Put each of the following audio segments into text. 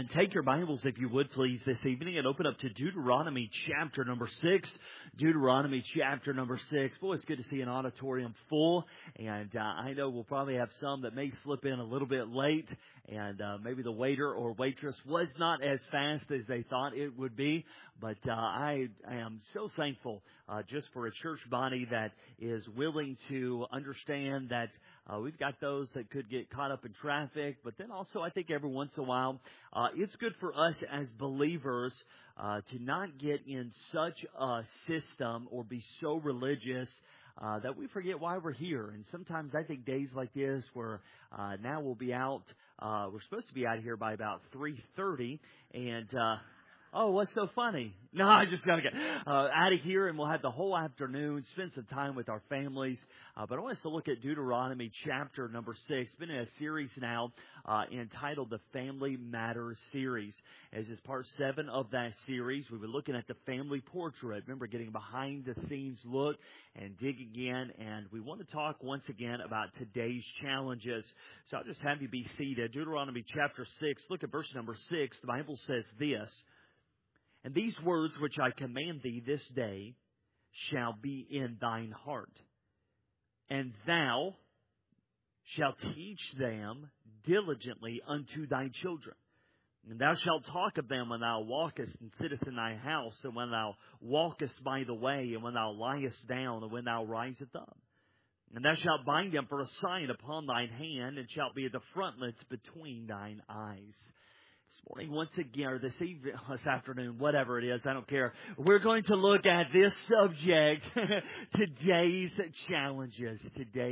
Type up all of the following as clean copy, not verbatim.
And take your Bibles, if you would, please, this evening and open up to Deuteronomy chapter number 6. Deuteronomy chapter number 6. Boy, it's good to see an auditorium full. And I know we'll probably have some that may slip in a little bit late. And maybe the waiter or waitress was not as fast as they thought it would be. But I am so thankful just for a church body that is willing to understand that we've got those that could get caught up in traffic. But then also, I think every once in a while, it's good for us as believers to not get in such a system or be so religious that we forget why we're here. And sometimes I think days like this where now we'll be out, we're supposed to be out here by about 3:30, and oh, what's so funny? No, I just got to get out of here, and we'll have the whole afternoon, spend some time with our families. But I want us to look at Deuteronomy chapter number 6. It's been in a series now entitled the Family Matters series. As is part 7 of that series, we were looking at the family portrait. Remember, getting a behind-the-scenes look and digging in. And we want to talk once again about today's challenges. So I'll just have you be seated. Deuteronomy chapter 6, look at verse number 6. The Bible says this. And these words which I command thee this day shall be in thine heart. And thou shalt teach them diligently unto thy children. And thou shalt talk of them when thou walkest and sittest in thy house, and when thou walkest by the way, and when thou liest down, and when thou risest up. And thou shalt bind them for a sign upon thine hand, and shalt be the frontlets between thine eyes. This morning, once again, or this evening, this afternoon, whatever it is, I don't care. We're going to look at this subject, today's challenges.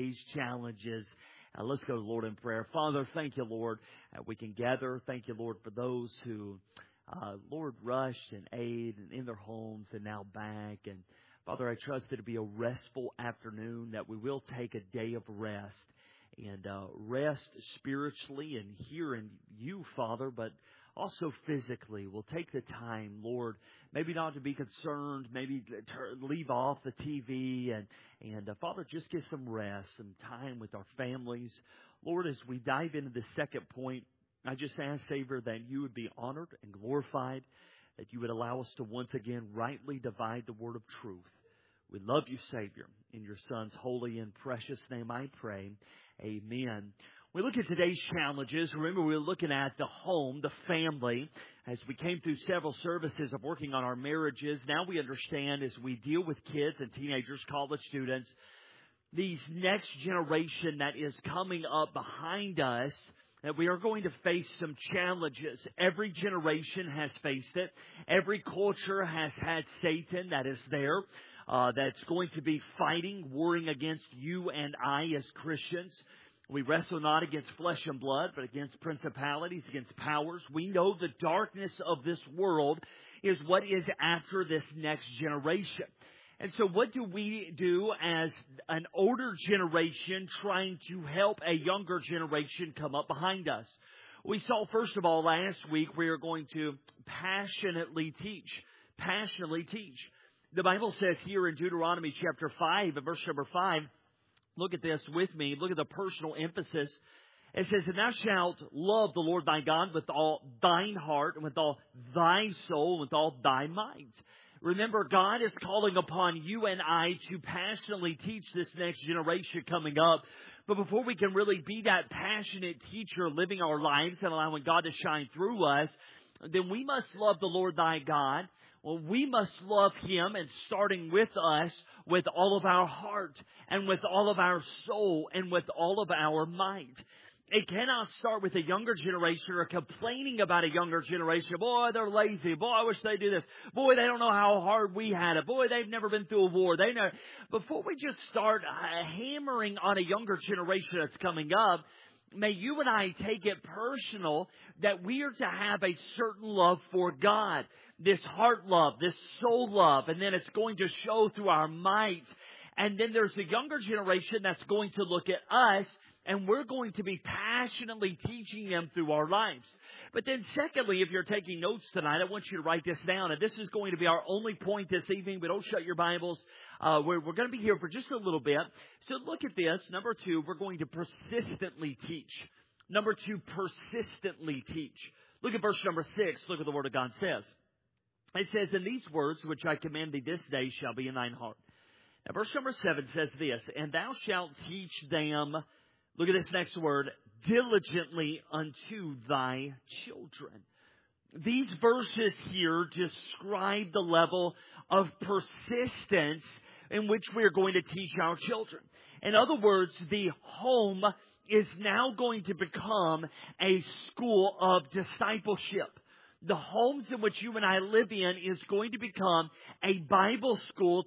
Let's go to the Lord in prayer. Father, thank you, Lord, we can gather. Thank you, Lord, for those who, Lord, rushed and aid and in their homes and now back. And Father, I trust it to be a restful afternoon, that we will take a day of rest. And rest spiritually and here in you, Father, but also physically. We'll take the time, Lord, maybe not to be concerned, maybe leave off the TV, and Father, just get some rest, some time with our families. Lord, as we dive into the second point, I just ask, Savior, that you would be honored and glorified, that you would allow us to once again rightly divide the word of truth. We love you, Savior. In your Son's holy and precious name I pray. Amen. We look at today's challenges. Remember, we were looking at the home, the family, as we came through several services of working on our marriages. Now we understand, as we deal with kids and teenagers, college students, these next generation that is coming up behind us, that we are going to face some challenges. Every generation has faced it. Every culture has had Satan that is there. That's going to be fighting, warring against you and I as Christians. We wrestle not against flesh and blood, but against principalities, against powers. We know the darkness of this world is what is after this next generation. And so what do we do as an older generation trying to help a younger generation come up behind us? We saw, first of all, last week, we are going to passionately teach. Passionately teach. The Bible says here in Deuteronomy chapter 5, verse number 5, look at this with me. Look at the personal emphasis. It says, and thou shalt love the Lord thy God with all thine heart, and with all thy soul, and with all thy might. Remember, God is calling upon you and I to passionately teach this next generation coming up. But before we can really be that passionate teacher living our lives and allowing God to shine through us, then we must love the Lord thy God. Well, we must love Him, and starting with us, with all of our heart, and with all of our soul, and with all of our might. It cannot start with a younger generation or complaining about a younger generation. Boy, they're lazy. Boy, I wish they do this. Boy, they don't know how hard we had it. Boy, they've never been through a war. They know. Before we just start hammering on a younger generation that's coming up, may you and I take it personal that we are to have a certain love for God. This heart love, this soul love, and then it's going to show through our might. And then there's the younger generation that's going to look at us, and we're going to be passionately teaching them through our lives. But then secondly, if you're taking notes tonight, I want you to write this down. And this is going to be our only point this evening, but don't shut your Bibles. We're going to be here for just a little bit. So look at this. Number 2, we're going to persistently teach. Number 2, persistently teach. Look at verse number 6. Look what the Word of God says. It says, "And these words which I command thee this day shall be in thine heart." Now, verse number 7 says this, "And thou shalt teach them," look at this next word, "diligently unto thy children." These verses here describe the level of persistence in which we are going to teach our children. In other words, the home is now going to become a school of discipleship. The homes in which you and I live in is going to become a Bible school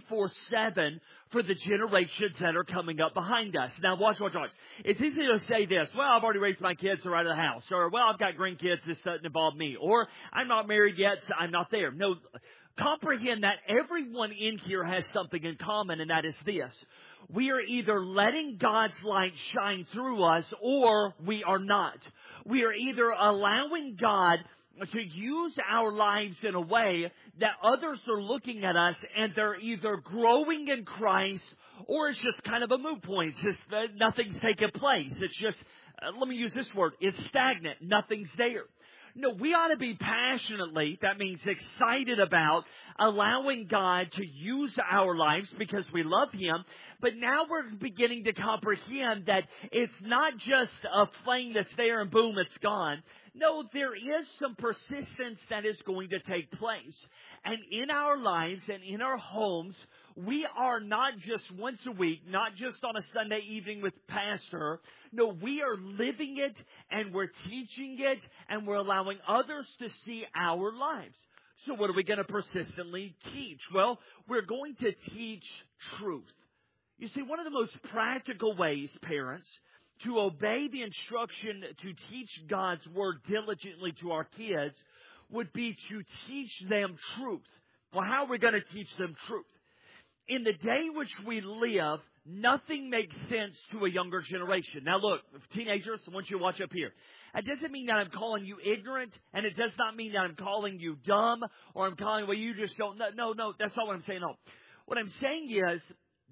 24/7 for the generations that are coming up behind us. Now, watch. It's easy to say this, well, I've already raised my kids, they're out of the house. Or, well, I've got grandkids, this doesn't involve me. Or, I'm not married yet, so I'm not there. No, comprehend that everyone in here has something in common, and that is this. We are either letting God's light shine through us, or we are not. We are either allowing God to use our lives in a way that others are looking at us and they're either growing in Christ, or it's just kind of a moot point. It's just nothing's taking place. It's just, let me use this word, it's stagnant. Nothing's there. No, we ought to be passionately, that means excited about allowing God to use our lives because we love Him. But now we're beginning to comprehend that it's not just a flame that's there and boom, it's gone. No, there is some persistence that is going to take place. And in our lives and in our homes, we are not just once a week, not just on a Sunday evening with pastor. No, we are living it and we're teaching it and we're allowing others to see our lives. So what are we going to persistently teach? Well, we're going to teach truth. You see, one of the most practical ways, parents, to obey the instruction to teach God's Word diligently to our kids would be to teach them truth. Well, how are we going to teach them truth? In the day which we live, nothing makes sense to a younger generation. Now look, teenagers, I want you to watch up here. It doesn't mean that I'm calling you ignorant, and it does not mean that I'm calling you dumb, or I'm calling, well, you just don't know. No, that's not what I'm saying. No. What I'm saying is,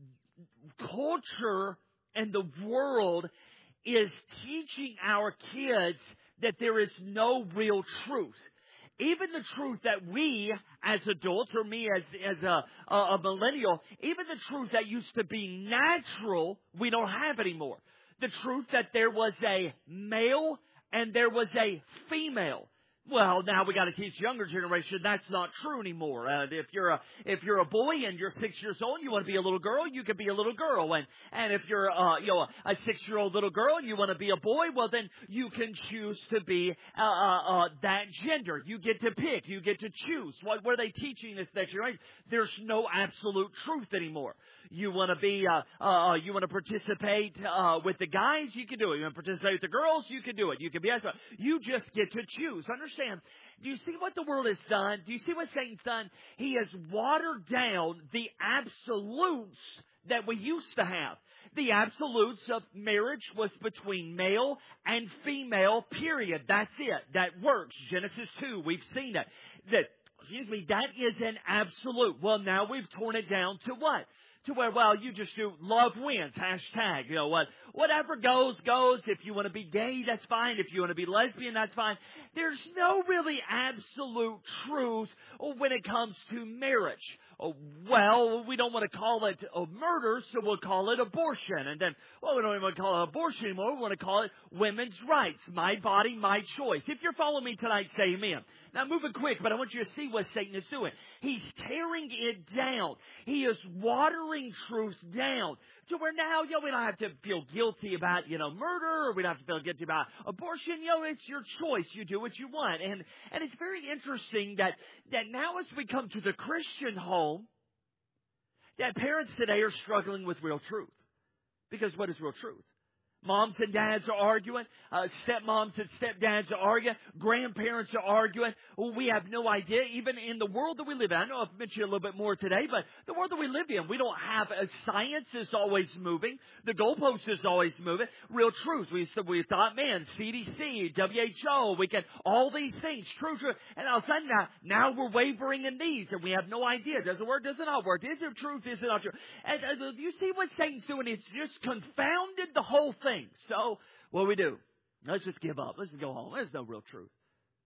culture and the world is teaching our kids that there is no real truth. Even the truth that we as adults, or me as a millennial, even the truth that used to be natural, we don't have anymore. The truth that there was a male and there was a female. Well, now we got to teach younger generation that's not true anymore. If you're a boy and you're 6 years old, and you want to be a little girl, you can be a little girl. And if you're a 6-year-old little girl and you want to be a boy, well then you can choose to be that gender. You get to pick. You get to choose. What are they teaching this next generation? There's no absolute truth anymore. You want to be, you want to participate with the guys, you can do it. You want to participate with the girls, you can do it. You can be, you just get to choose. Understand? Do you see what the world has done? Do you see what Satan's done? He has watered down the absolutes that we used to have. The absolutes of marriage was between male and female, period. That's it. That works. Genesis 2, we've seen it. That is an absolute. Well, now we've torn it down to what? To where, well, you just do love wins, hashtag, whatever goes. If you want to be gay, that's fine. If you want to be lesbian, that's fine. There's no really absolute truth when it comes to marriage. Well, we don't want to call it a murder, so we'll call it abortion. And then, well, we don't even want to call it abortion anymore. We want to call it women's rights. My body, my choice. If you're following me tonight, say amen. Now, moving quick, but I want you to see what Satan is doing. He's tearing it down. He is watering truth down to where now, we don't have to feel guilty about, murder, or we don't have to feel guilty about abortion. It's your choice. You do what you want. And it's very interesting that now as we come to the Christian home, that parents today are struggling with real truth. Because what is real truth? Moms and dads are arguing. Stepmoms and stepdads are arguing. Grandparents are arguing. Well, we have no idea. Even in the world that we live in, I know I've mentioned a little bit more today, but the world that we live in, we don't have science is always moving. The goalpost is always moving. Real truth. We thought, man, CDC, WHO, we can, all these things, true. And all of a sudden now we're wavering in these, and we have no idea. Does it work? Does it not work? Is it truth? Is it not true? And you see what Satan's doing? It's just confounded the whole thing. So, what do we do? Let's just give up. Let's just go home. There's no real truth.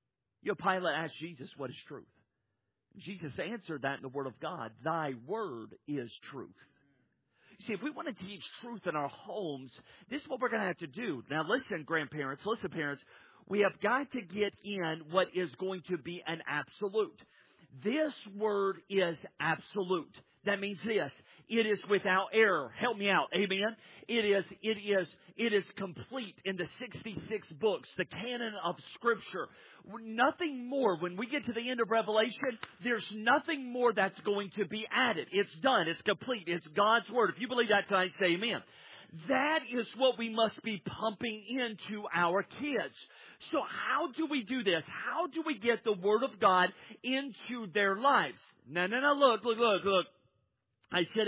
Pilate asked Jesus, what is truth? Jesus answered that in the Word of God. Thy word is truth. You see, if we want to teach truth in our homes, this is what we're going to have to do. Now listen, grandparents, listen, parents. We have got to get in what is going to be an absolute. This word is absolute. That means this. It is without error. Help me out. Amen. It is complete in the 66 books, the canon of Scripture. Nothing more. When we get to the end of Revelation, there's nothing more that's going to be added. It's done. It's complete. It's God's Word. If you believe that tonight, say amen. That is what we must be pumping into our kids. So how do we do this? How do we get the Word of God into their lives? No, look. I said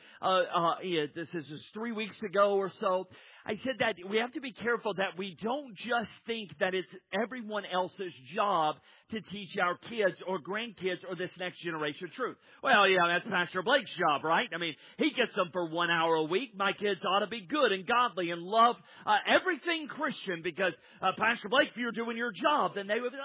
it, this is 3 weeks ago or so. I said that we have to be careful that we don't just think that it's everyone else's job to teach our kids or grandkids or this next generation truth. Well, yeah, that's Pastor Blake's job, right? I mean, he gets them for 1 hour a week. My kids ought to be good and godly and love everything Christian because, Pastor Blake, if you're doing your job, then they would be,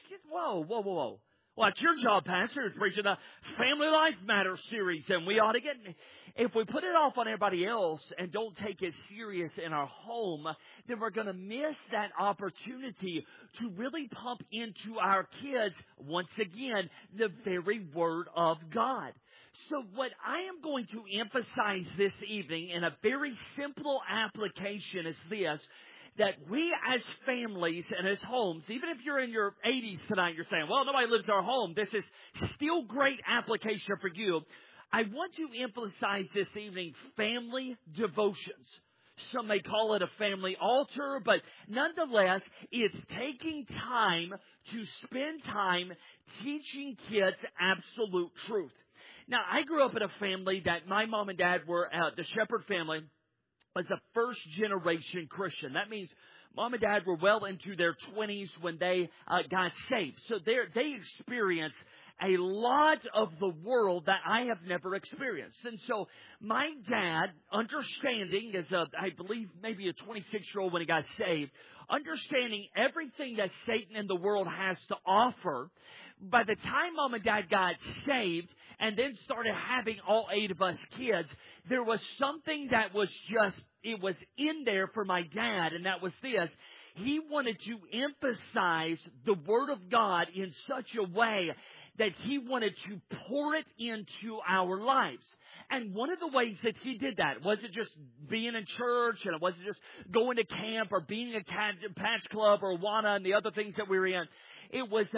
whoa. Well, it's your job, Pastor, to preach the Family Life Matters series, and we ought to get... If we put it off on everybody else and don't take it serious in our home, then we're going to miss that opportunity to really pump into our kids, once again, the very Word of God. So what I am going to emphasize this evening in a very simple application is this, that we as families and as homes, even if you're in your 80s tonight, you're saying, well, nobody lives in our home. This is still great application for you. I want to emphasize this evening family devotions. Some may call it a family altar, but nonetheless, it's taking time to spend time teaching kids absolute truth. Now, I grew up in a family that my mom and dad were, the Shepherd family, was a first-generation Christian. That means mom and dad were well into their 20s when they got saved. So they experienced a lot of the world that I have never experienced. And so my dad, understanding as I believe maybe a 26-year-old when he got saved, understanding everything that Satan and the world has to offer, by the time mom and dad got saved and then started having all 8 of us kids, there was something that was it was in there for my dad, and that was this. He wanted to emphasize the Word of God in such a way that he wanted to pour it into our lives. And one of the ways that he did that wasn't just being in church, and it wasn't just going to camp or being a Patch Club or Awana and the other things that we were in. He was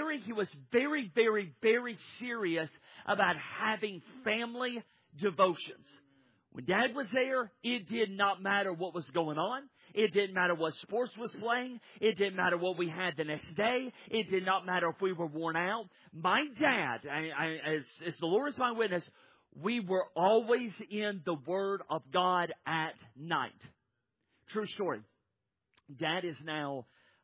very, very, very serious about having family devotions. When Dad was there, it did not matter what was going on. It didn't matter what sports was playing. It didn't matter what we had the next day. It did not matter if we were worn out. My dad, as the Lord is my witness, we were always in the Word of God at night. True story. Dad is now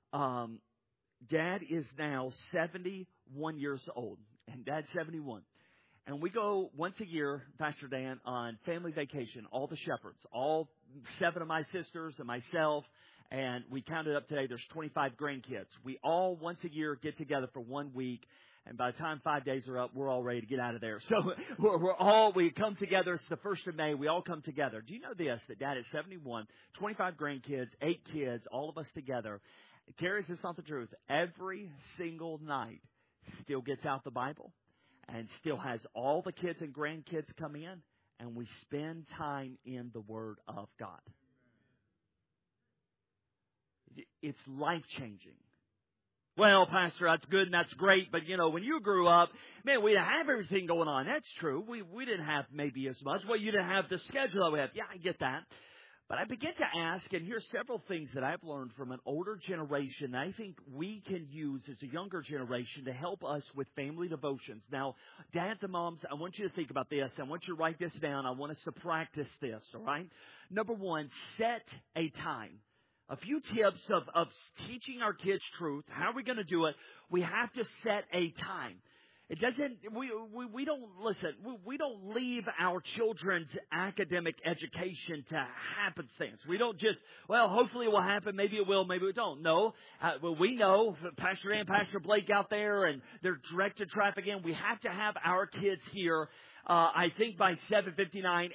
71 years old, and Dad's 71. And we go once a year, Pastor Dan, on family vacation, all the Shepherds, all 7 of my sisters and myself, and we counted up today, there's 25 grandkids. We all once a year get together for 1 week, and by the time 5 days are up, we're all ready to get out of there. So we come together, it's the 1st of May, we all come together. Do you know this, that Dad is 71, 25 grandkids, 8 kids, all of us together. Carries this not the truth. Every single night still gets out the Bible and still has all the kids and grandkids come in, and we spend time in the Word of God. It's life-changing. Well, Pastor, that's good and that's great, but, when you grew up, man, we didn't have everything going on. That's true. We didn't have maybe as much. Well, you didn't have the schedule that we have. Yeah, I get that. But I begin to ask, and here's several things that I've learned from an older generation I think we can use as a younger generation to help us with family devotions. Now, dads and moms, I want you to think about this. I want you to write this down. I want us to practice this, all right? Number 1, set a time. A few tips of teaching our kids truth. How are we going to do it? We have to set a time. It doesn't, we don't, listen, we don't leave our children's academic education to happenstance. We don't just, well, hopefully it will happen, maybe it will, maybe it don't. No, well, we know, Pastor Dan, Pastor Blake out there, and they're directed traffic in. We have to have our kids here. I think by 7:59,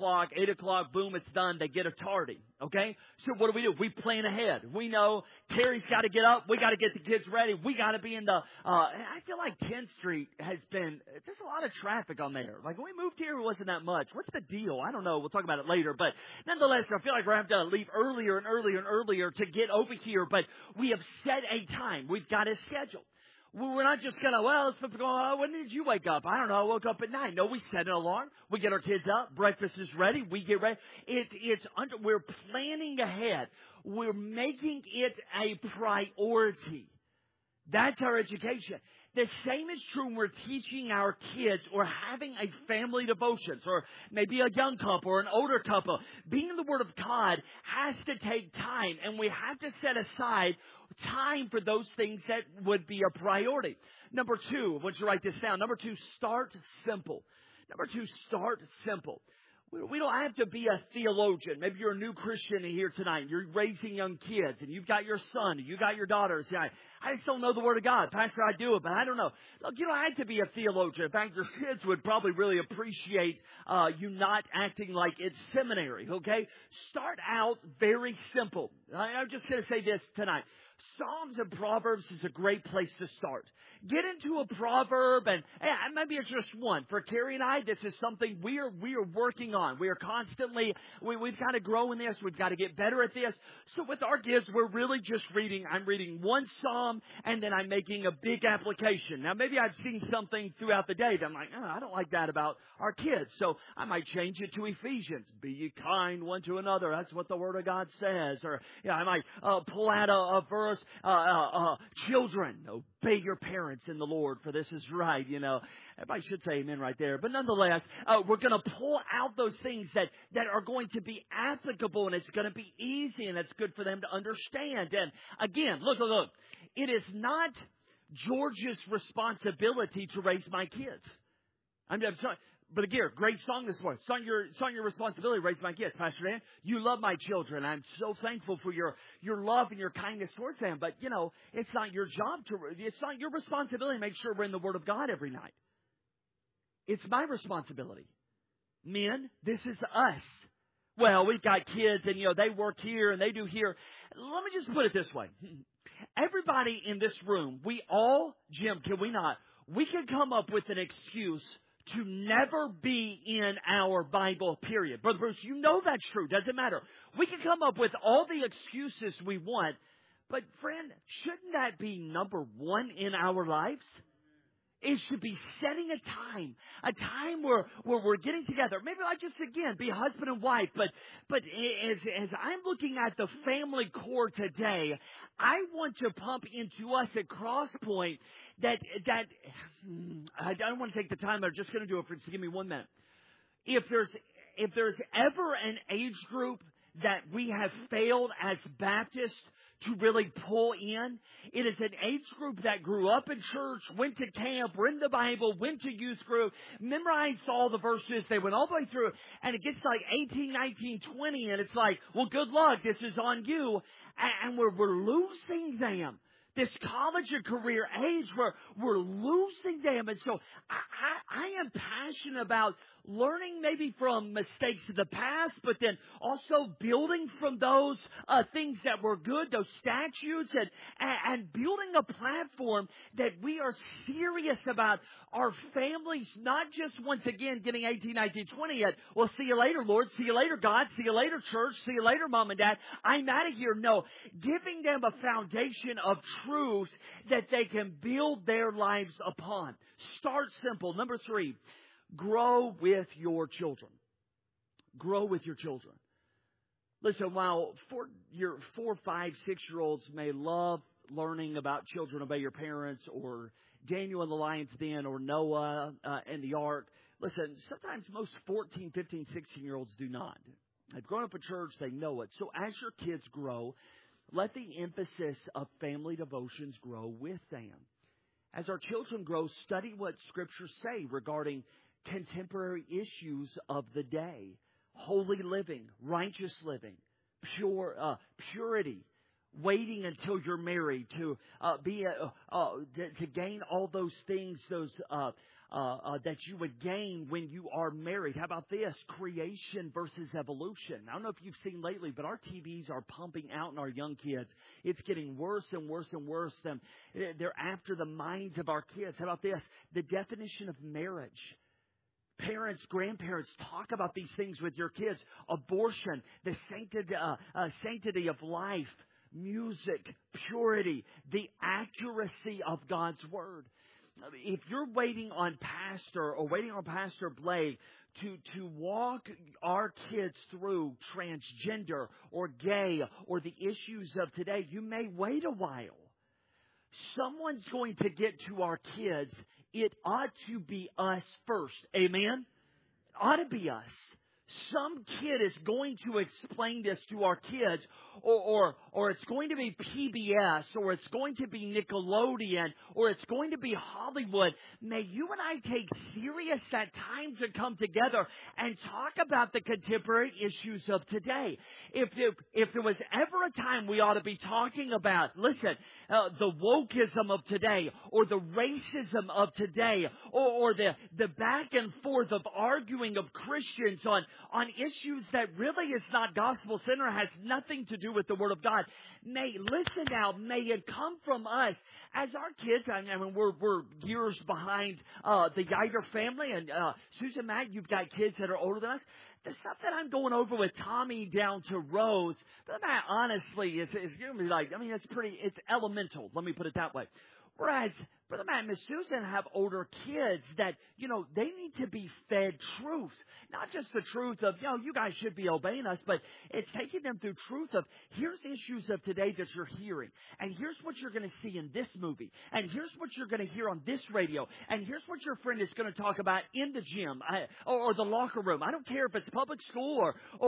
8 o'clock, boom, it's done. They get a tardy. Okay? So what do? We plan ahead. We know Terry's got to get up. We got to get the kids ready. We got to be in the, I feel like 10th Street has been, there's a lot of traffic on there. Like when we moved here, it wasn't that much. What's the deal? I don't know. We'll talk about it later. But nonetheless, I feel like we're having to leave earlier and earlier and earlier to get over here. But we have set a time. We've got a schedule. We're not just going to, well, let's go, oh, when did you wake up? I don't know. I woke up at 9. No, we set an alarm. We get our kids up. Breakfast is ready. We get ready. We're planning ahead. We're making it a priority. That's our education. The same is true when we're teaching our kids or having a family devotions or maybe a young couple or an older couple. Being in the Word of God has to take time, and we have to set aside time for those things that would be a priority. Number 2, I want you to write this down. Number 2, start simple. Number 2, start simple. We don't have to be a theologian. Maybe you're a new Christian here tonight. You're raising young kids, and you've got your son, and you got your daughters. I just don't know the Word of God. Pastor, I do it, but I don't know. Look, you don't have to be a theologian. In fact, your kids would probably really appreciate you not acting like it's seminary, okay? Start out very simple. I'm just going to say this tonight. Psalms and Proverbs is a great place to start. Get into a proverb, and maybe it's just one. For Carrie and I, this is something we are working on. We are constantly, we've got to grow in this. We've got to get better at this. So with our kids, we're really just I'm reading one psalm, and then I'm making a big application. Now, maybe I've seen something throughout the day that I'm like, I don't like that about our kids. So I might change it to Ephesians. Be ye kind one to another. That's what the Word of God says. Or I might pull out a verse. Children, obey your parents in the Lord, for this is right. Everybody should say amen right there. But nonetheless, we're going to pull out those things that are going to be applicable, and it's going to be easy, and it's good for them to understand. And again, look. It is not George's responsibility to raise my kids. I'm sorry. But again, great song this morning. Song your responsibility to raise my kids. Pastor Dan, you love my children. I'm so thankful for your love and your kindness towards them. But, it's not your job it's not your responsibility to make sure we're in the Word of God every night. It's my responsibility. Men, this is us. Well, we've got kids and, they work here and they do here. Let me just put it this way. Everybody in this room, Jim, can we not? We can come up with an excuse to never be in our Bible, period. Brother Bruce, you know that's true. Doesn't matter. We can come up with all the excuses we want, but friend, shouldn't that be number one in our lives? It should be setting a time where we're getting together. Maybe I just, again, be husband and wife, but as I'm looking at the family core today, I want to pump into us at Crosspoint that I don't want to take the time. I'm just going to do it so give me 1 minute. If there's ever an age group that we have failed as Baptists to really pull in, it is an age group that grew up in church, went to camp, read the Bible, went to youth group, memorized all the verses. They went all the way through, and it gets like 18, 19, 20, and it's like, well, good luck. This is on you. And we're losing them. This college and career age, we're losing them. And so I am passionate about learning maybe from mistakes of the past, but then also building from those things that were good, those statutes, and building a platform that we are serious about our families, not just once again getting 18, 19, 20 yet. Well, see you later, Lord. See you later, God. See you later, church. See you later, Mom and Dad. I'm out of here. No, giving them a foundation of truths that they can build their lives upon. Start simple. Number 3. Grow with your children. Grow with your children. Listen, while 4, 5, 6-year-olds may love learning about children obey your parents, or Daniel and the lion's den, or Noah and the ark, listen, sometimes most 14, 15, 16-year-olds do not. They've grown up in church, they know it. So as your kids grow, let the emphasis of family devotions grow with them. as our children grow, study what Scriptures say regarding contemporary issues of the day. Holy living, righteous living, purity, waiting until you're married, to gain all those things, that you would gain when you are married. How about this? Creation versus evolution. I don't know if you've seen lately, but our TVs are pumping out in our young kids. It's getting worse and worse and worse. They're after the minds of our kids. How about this? The definition of marriage. Parents, grandparents, talk about these things with your kids. Abortion, the sanctity of life, music, purity, the accuracy of God's Word. If you're waiting on Pastor Blake to walk our kids through transgender or gay or the issues of today, you may wait a while. Someone's going to get to our kids. It ought to be us first. Amen? It ought to be us. Some kid is going to explain this to our kids, or it's going to be PBS, or it's going to be Nickelodeon, or it's going to be Hollywood. May you and I take serious that time to come together and talk about the contemporary issues of today. If there was ever a time we ought to be talking about, the wokeism of today, or the racism of today, or the back and forth of arguing of Christians on issues that really is not gospel-centered, has nothing to do with the Word of God. May it come from us as our kids. I mean, we're years behind the Yider family, and Susan, Matt, you've got kids that are older than us. The stuff that I'm going over with Tommy down to Rose, Matt, honestly, is going to be like, it's elemental. Let me put it that way. Whereas Brother Matt and Miss Susan have older kids that, they need to be fed truth. Not just the truth of, you guys should be obeying us, but it's taking them through truth of, here's the issues of today that you're hearing. And here's what you're going to see in this movie. And here's what you're going to hear on this radio. And here's what your friend is going to talk about in the gym or the locker room. I don't care if it's public school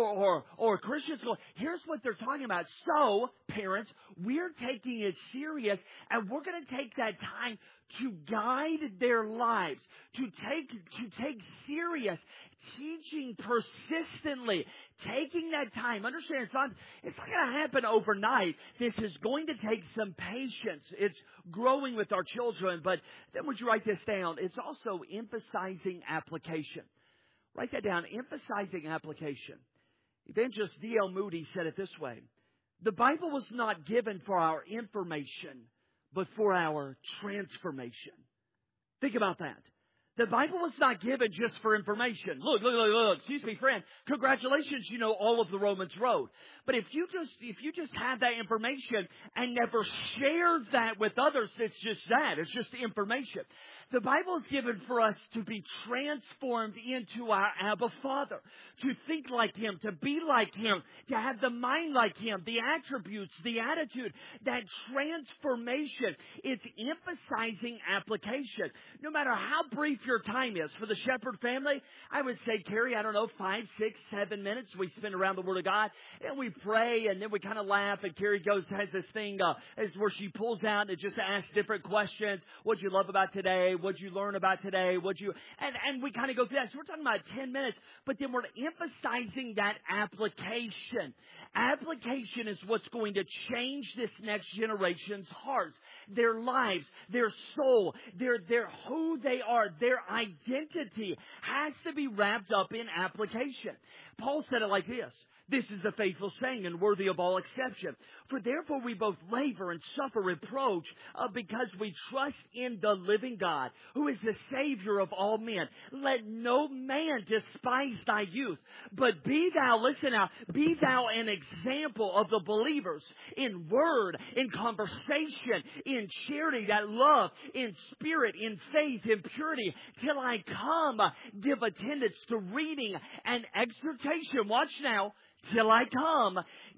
or Christian school. Here's what they're talking about. So, parents, we're taking it serious, and we're going to take that time to guide their lives, to take serious teaching persistently, taking that time. Understand, it's not going to happen overnight. This is going to take some patience. It's growing with our children. But then would you write this down? It's also emphasizing application. Write that down, emphasizing application. Evangelist D.L. Moody said it this way: the Bible was not given for our information, but for our transformation. Think about that. The Bible was not given just for information. Look. Excuse me, friend. Congratulations, you know all of the Romans Road. But if you just have that information and never share that with others, it's just that. It's just information. The Bible is given for us to be transformed into our Abba Father, to think like Him, to be like Him, to have the mind like Him, the attributes, the attitude, that transformation. It's emphasizing application. No matter how brief your time is for the Shepherd family, I would say, Carrie, 5, 6, 7 minutes we spend around the Word of God, and we pray, and then we kind of laugh, and Carrie has this thing is where she pulls out and just asks different questions. What'd you love about today? What'd you learn about today? And we kind of go through that. So we're talking about 10 minutes, but then we're emphasizing that application. Application is what's going to change this next generation's hearts, their lives, their soul, their who they are, their identity has to be wrapped up in application. Paul said it like this: this is a faithful saying and worthy of all exception. For therefore we both labor and suffer reproach because we trust in the living God, who is the Savior of all men. Let no man despise thy youth, but be thou an example of the believers in word, in conversation, in charity, that love, in spirit, in faith, in purity, till I come. Give attendance to reading and exhortation. Watch now. Till I come,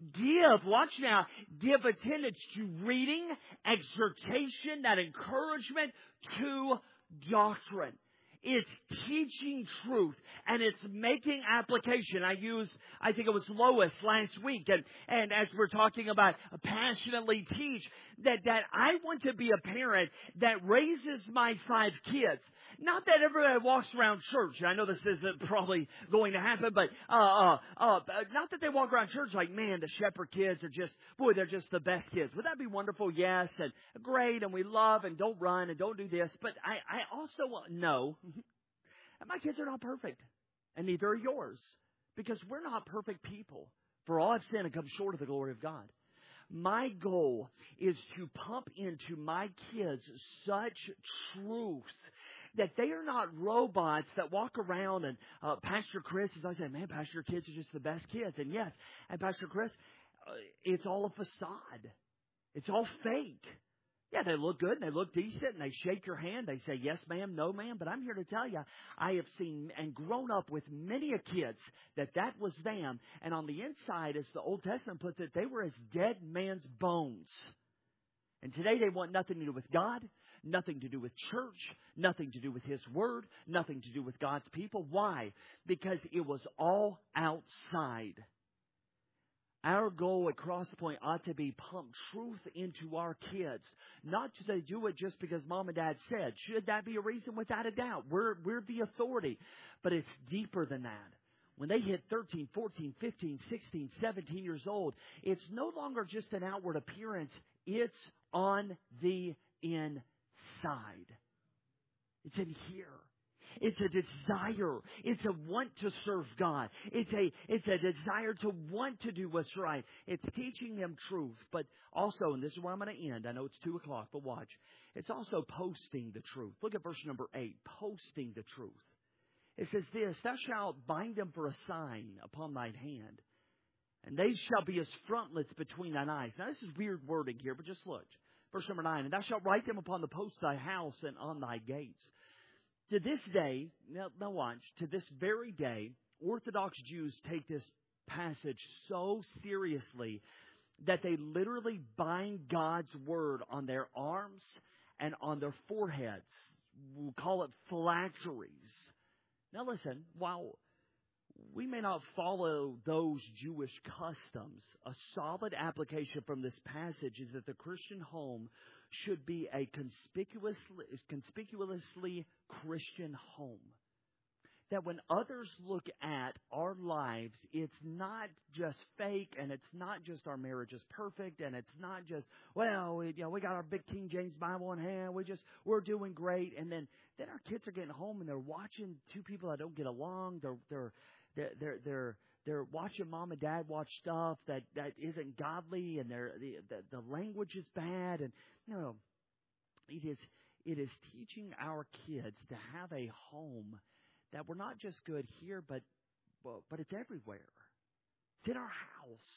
give attendance to reading, exhortation, that encouragement, to doctrine. It's teaching truth, and it's making application. I think it was Lois last week, and as we're talking about passionately teach, that I want to be a parent that raises my 5 kids. Not that everybody walks around church. I know this isn't probably going to happen, but not that they walk around church like, man, the shepherd kids are they're just the best kids. Would that be wonderful? Yes, and great, and we love, and don't run, and don't do this. But I also know that my kids are not perfect, and neither are yours, because we're not perfect people. For all have sinned and come short of the glory of God. My goal is to pump into my kids such truth that they are not robots that walk around and Pastor Chris, as I say, man, Pastor, your kids are just the best kids. And yes, and Pastor Chris, it's all a facade. It's all fake. Yeah, they look good and they look decent and they shake your hand. They say, yes, ma'am, no, ma'am. But I'm here to tell you, I have seen and grown up with many a kids that was them. And on the inside, as the Old Testament puts it, they were as dead man's bones. And today they want nothing to do with God, nothing to do with church, nothing to do with His Word, nothing to do with God's people. Why? Because it was all outside. Our goal at Crosspoint ought to be pump truth into our kids. Not to do it just because Mom and Dad said. Should that be a reason? Without a doubt. We're the authority. But it's deeper than that. When they hit 13, 14, 15, 16, 17 years old, it's no longer just an outward appearance. It's on the inside. It's in here. It's a desire. It's a want to serve God. It's a desire to want to do what's right. It's teaching them truth. But also, and this is where I'm going to end. I know it's 2 o'clock, but watch. It's also posting the truth. Look at verse number 8. Posting the truth. It says this, thou shalt bind them for a sign upon thine hand, and they shall be as frontlets between thine eyes. Now, this is weird wording here, but just look. Verse number 9, and thou shalt write them upon the posts of thy house and on thy gates. To this day, now watch, to this very day, Orthodox Jews take this passage so seriously that they literally bind God's Word on their arms and on their foreheads. We'll call it phylacteries. Now listen, while we may not follow those Jewish customs, a solid application from this passage is that the Christian home should be a conspicuously Christian home. That when others look at our lives, it's not just fake, and it's not just our marriage is perfect, and it's not just, well, we got our big King James Bible in hand, we're doing great, and then our kids are getting home and they're watching 2 people that don't get along. They're watching mom and dad watch stuff that isn't godly, and the language is bad, and it is teaching our kids to have a home that we're not just good here, but it's everywhere. It's in our house.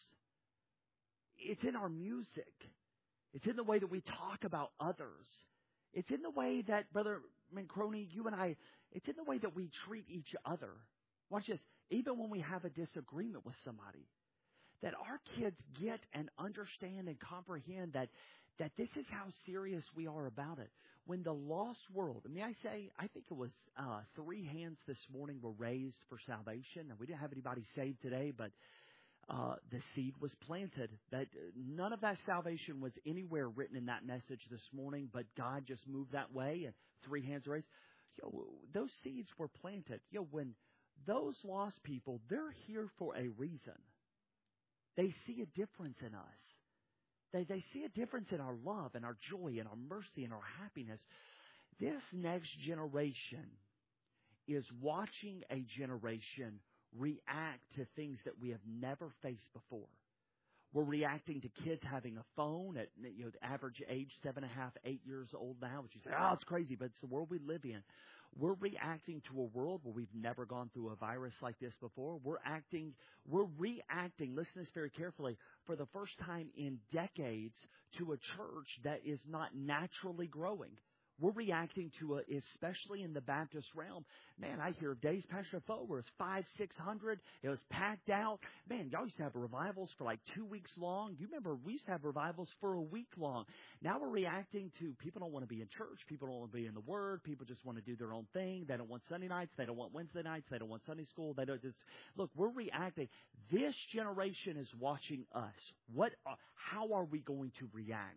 It's in our music. It's in the way that we talk about others. It's in the way that, Brother Mancroni, you and I, it's in the way that we treat each other. Watch this. Even when we have a disagreement with somebody, that our kids get and understand and comprehend that this is how serious we are about it. When the lost world, may I say, I think it was 3 hands this morning were raised for salvation. And we didn't have anybody saved today, but the seed was planted. That none of that salvation was anywhere written in that message this morning, but God just moved that way, and 3 hands raised. Those seeds were planted. When those lost people, they're here for a reason. They see a difference in us. They see a difference in our love and our joy and our mercy and our happiness. This next generation is watching a generation react to things that we have never faced before. We're reacting to kids having a phone at the average age 7.5, 8 years old now, which you say, it's crazy, but it's the world we live in. We're reacting to a world where we've never gone through a virus like this before. We're reacting, listen to this very carefully, for the first time in decades to a church that is not naturally growing. We're reacting to it, especially in the Baptist realm. Man, I hear of days, Pastor Foe, where it's 500, 600. It was packed out. Man, y'all used to have revivals for like 2 weeks long. You remember we used to have revivals for a week long. Now we're reacting to people don't want to be in church. People don't want to be in the Word. People just want to do their own thing. They don't want Sunday nights. They don't want Wednesday nights. They don't want Sunday school. They don't just look. We're reacting. This generation is watching us. How are we going to react?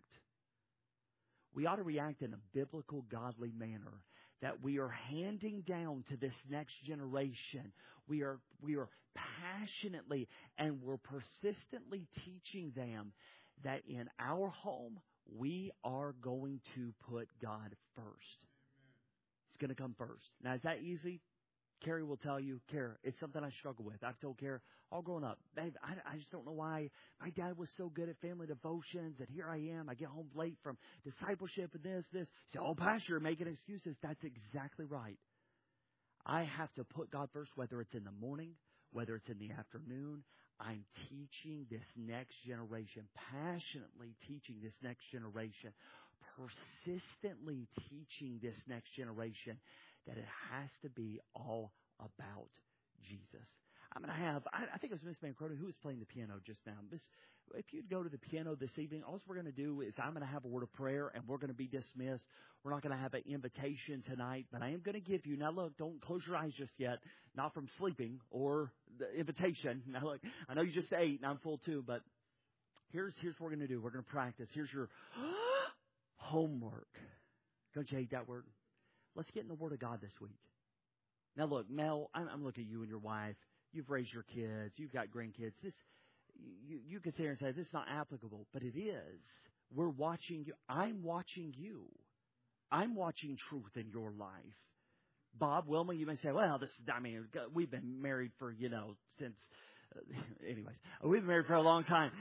We ought to react in a biblical, godly manner that we are handing down to this next generation. We are passionately and we're persistently teaching them that in our home, we are going to put God first. It's going to come first. Now, is that easy? Carrie will tell you, Carrie, it's something I struggle with. I've told Carrie all growing up, babe, I just don't know why my dad was so good at family devotions that here I am. I get home late from discipleship and this. You say, oh, Pastor, you're making excuses. That's exactly right. I have to put God first, whether it's in the morning, whether it's in the afternoon. I'm teaching this next generation, passionately teaching this next generation, persistently teaching this next generation that it has to be all about Jesus. I'm going to have, I think it was Miss Mancrota who was playing the piano just now. If you'd go to the piano this evening, all we're going to do is I'm going to have a word of prayer and we're going to be dismissed. We're not going to have an invitation tonight, but I am going to give you, now look, don't close your eyes just yet, not from sleeping or the invitation. Now look, I know you just ate and I'm full too, but here's what we're going to do. We're going to practice. Here's your homework. Don't you hate that word? Let's get in the Word of God this week. Now, look, Mel, I'm looking at you and your wife. You've raised your kids. You've got grandkids. You could sit here and say, this is not applicable, but it is. We're watching you. I'm watching you. I'm watching truth in your life. Bob, Wilma, you may say, well, we've been married for, since, anyways, we've been married for a long time.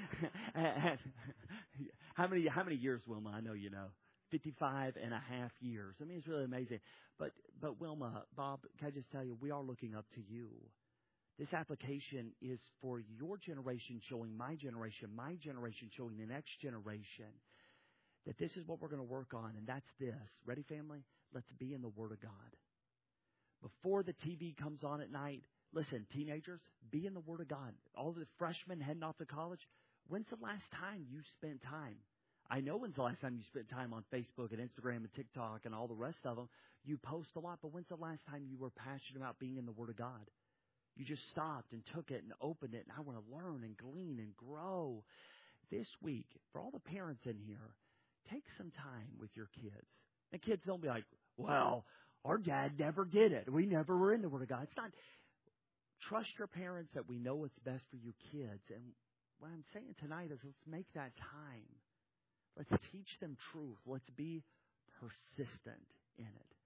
How many years, Wilma? I know you know. 55 and a half years. I mean, it's really amazing. But Wilma, Bob, can I just tell you, we are looking up to you. This application is for your generation showing my generation showing the next generation that this is what we're going to work on, and that's this. Ready, family? Let's be in the Word of God. Before the TV comes on at night, listen, teenagers, be in the Word of God. All the freshmen heading off to college, when's the last time you spent time? I know when's the last time you spent time on Facebook and Instagram and TikTok and all the rest of them. You post a lot, but when's the last time you were passionate about being in the Word of God? You just stopped and took it and opened it, and I want to learn and glean and grow. This week, for all the parents in here, take some time with your kids. And kids don't be like, well, our dad never did it. We never were in the Word of God. It's not. Trust your parents that we know what's best for your kids. And what I'm saying tonight is let's make that time. Let's teach them truth. Let's be persistent in it.